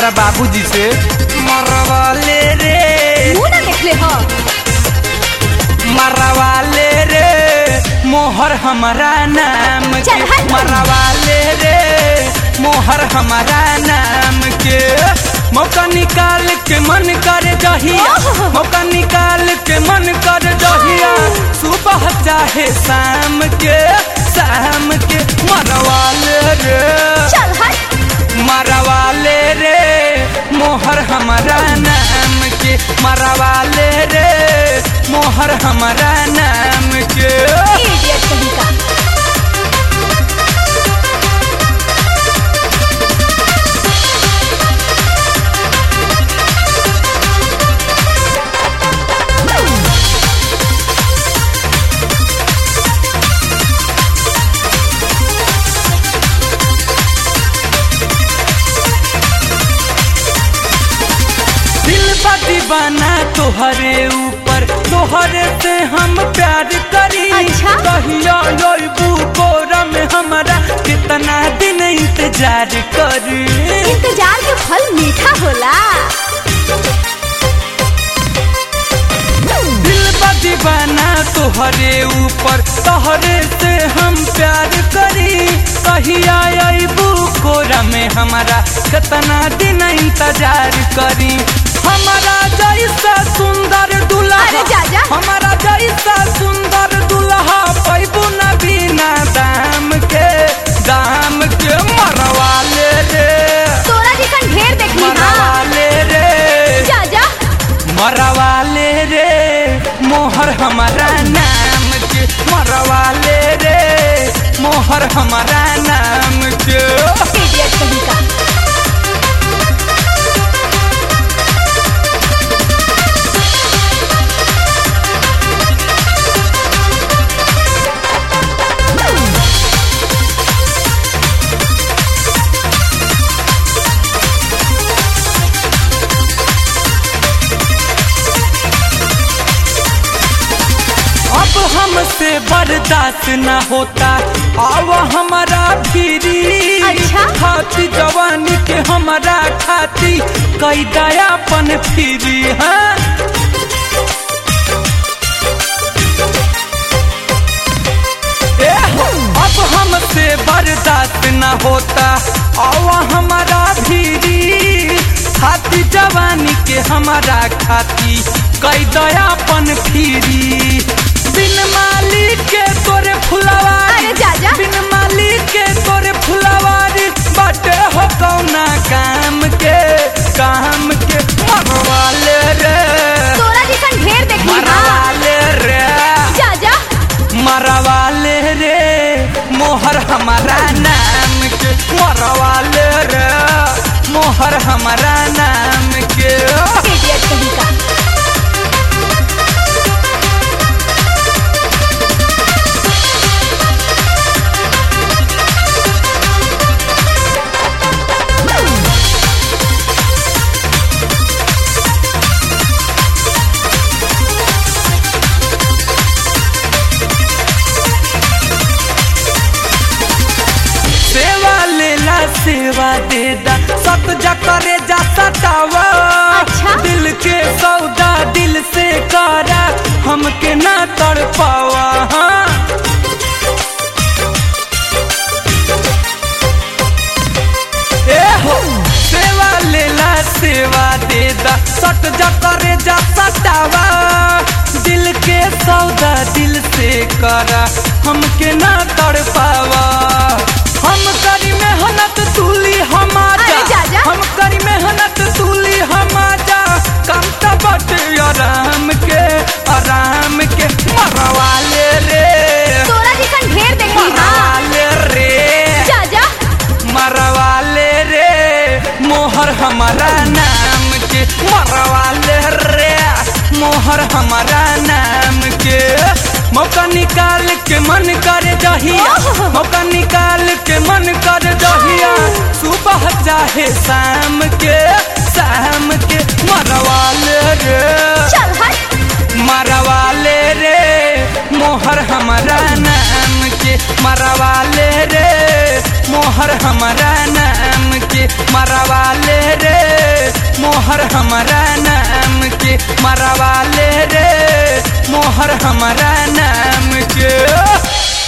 हमरा बाबूजी से मरवाले रे मुंह ना देखले हो मरवाले रे मोहर हमारा नाम के चल हट। मरवाले रे मोहर हमारा नाम के मौका निकाल के मन कर जहिया ओहो। मौका निकाल के मन कर जहिया सुबह चाहे शाम के मरवाले रे चल हट मरवाले रे मोहर हमारा नाम के मरवाले रे मोहर हमारा नाम के इडियट कहीं का दीवाना तोहरे ऊपर तोहरे से हम प्यार करी अच्छा? कहिया लोबू कोरा में हमारा कितना दिन इंतजार करी इंतजार के फल मीठा होला दिल बा दीवाना तोहरे ऊपर तोहरे से हम प्यार करी कहिया लोबू कोरा में हमारा कितना दिन इंतजार करी हमारा जैसा सुंदर दुल्हा अरे जा जा। हमारा जैसा सुंदर दुल्हा पैबू न बिना दाम के मरवाले रे तोरा जैसा ढेर देखली हां मरवाले रे जा जा मरवाले रे मोहर हमारा नाम के मरवाले रे मोहर हमारा नाम के इडियट कहीं का अब हमसे बर्दाश्त न होता आवा हमारा फिरी अच्छा? खाती जवानी के हमारा खाती कई दयापन फिरी हाँ ए हो, अब हमसे बर्दाश्त न होता आवा हमारा फिरी खाती जवानी के हमारा खाती कई दयापन फिरी बिन मालिक के तोरे फुलवारी अरे जा जा। बिन मालिक के तोरे फुलवारी बाटे हो कौना काम के मरवाले रे तोरा जैसा ढेर देखली हां मरवाले रे जा जा मरवाले रे मोहर हमारा नाम के मरवाले रे मोहर हमारा नाम के इडियट कहीं का सेवा लेला सेवा दे दा सत जा करे जा सतावा अच्छा? दिल के सौदा दिल से करा हमके ना तड़पावा हाँ ए हो सेवा लेला सेवा दे दा सट जा करे जा सतावा दिल के सौदा दिल से करा हमके ना तड़पावा हम करी मेहनत तूली हमारा अरे जा जा। हम करी मेहनत तूली हमारा काम तो बट आराम के मरवाले रे तोरा जैसा ढेर देखली हां मरवाले रे जा जा मरवाले रे मोहर हमारा नाम के मरवाले रे मोहर हमारा नाम के मौका निकाल के मन कर जहिया ओहो। मौका निकाल के मन कर जहिया सुबह चाहे शाम के मरवाले रे चल हट मरवाले रे मोहर हमारा नाम के मरवाले रे मोहर हमारा नाम के मरवाले रे मोहर हमारा नाम के मरवा ले रे मोहर हमारा नाम के।